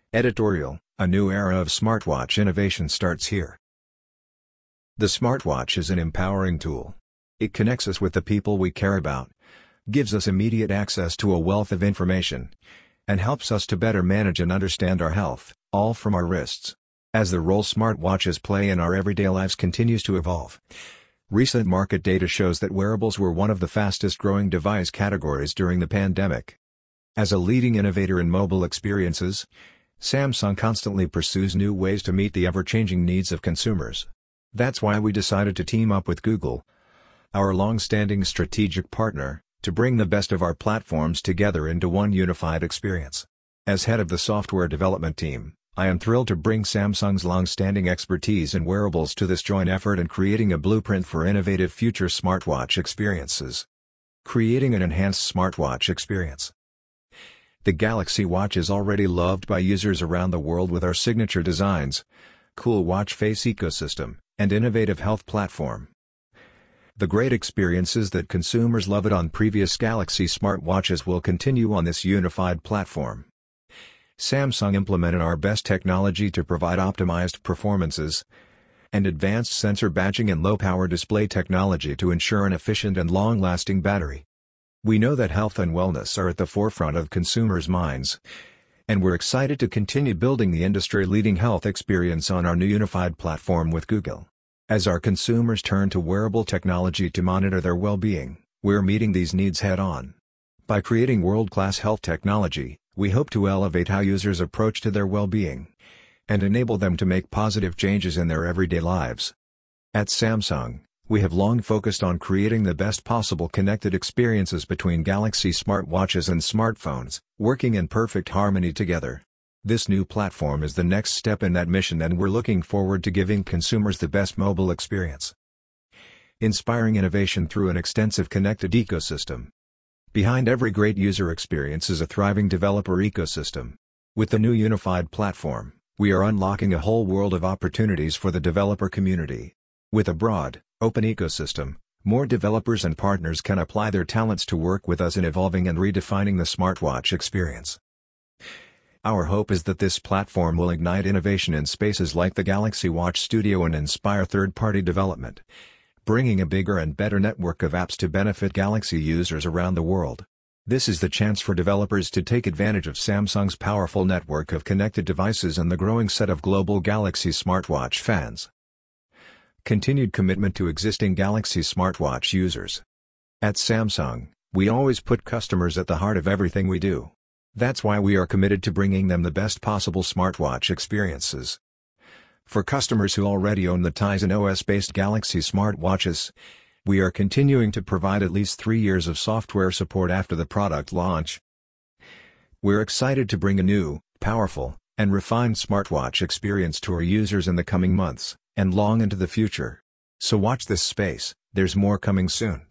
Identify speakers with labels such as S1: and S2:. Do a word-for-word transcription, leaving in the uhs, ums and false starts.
S1: Editorial: A new era of smartwatch innovation starts here. The smartwatch is an empowering tool. It connects us with the people we care about, gives us immediate access to a wealth of information, and helps us to better manage and understand our health, all from our wrists. As the role smartwatches play in our everyday lives continues to evolve, recent market data shows that wearables were one of the fastest-growing device categories during the pandemic. As a leading innovator in mobile experiences, Samsung constantly pursues new ways to meet the ever-changing needs of consumers. That's why we decided to team up with Google, our long-standing strategic partner, to bring the best of our platforms together into one unified experience. As head of the software development team, I am thrilled to bring Samsung's long-standing expertise in wearables to this joint effort in creating a blueprint for innovative future smartwatch experiences. Creating an enhanced smartwatch experience. The Galaxy Watch is already loved by users around the world with our signature designs, cool watch face ecosystem, and innovative health platform. The great experiences that consumers loved on previous Galaxy smartwatches will continue on this unified platform. Samsung implemented our best technology to provide optimized performances and advanced sensor badging and low-power display technology to ensure an efficient and long-lasting battery. We know that health and wellness are at the forefront of consumers' minds, and we're excited to continue building the industry-leading health experience on our new unified platform with Google. As our consumers turn to wearable technology to monitor their well-being, we're meeting these needs head-on. By creating world-class health technology, we hope to elevate how users approach to their well-being and enable them to make positive changes in their everyday lives. At Samsung, we have long focused on creating the best possible connected experiences between Galaxy smartwatches and smartphones, working in perfect harmony together. This new platform is the next step in that mission, and we're looking forward to giving consumers the best mobile experience. Inspiring innovation through an extensive connected ecosystem. Behind every great user experience is a thriving developer ecosystem. With the new unified platform, we are unlocking a whole world of opportunities for the developer community. With a broad, open ecosystem, more developers and partners can apply their talents to work with us in evolving and redefining the smartwatch experience. Our hope is that this platform will ignite innovation in spaces like the Galaxy Watch Studio and inspire third-party development, bringing a bigger and better network of apps to benefit Galaxy users around the world. This is the chance for developers to take advantage of Samsung's powerful network of connected devices and the growing set of global Galaxy smartwatch fans. Continued commitment to existing Galaxy smartwatch users. At Samsung, we always put customers at the heart of everything we do. That's why we are committed to bringing them the best possible smartwatch experiences. For customers who already own the Tizen O S-based Galaxy smartwatches, we are continuing to provide at least three years of software support after the product launch. We're excited to bring a new, powerful, and refined smartwatch experience to our users in the coming months, and long into the future. So watch this space, there's more coming soon.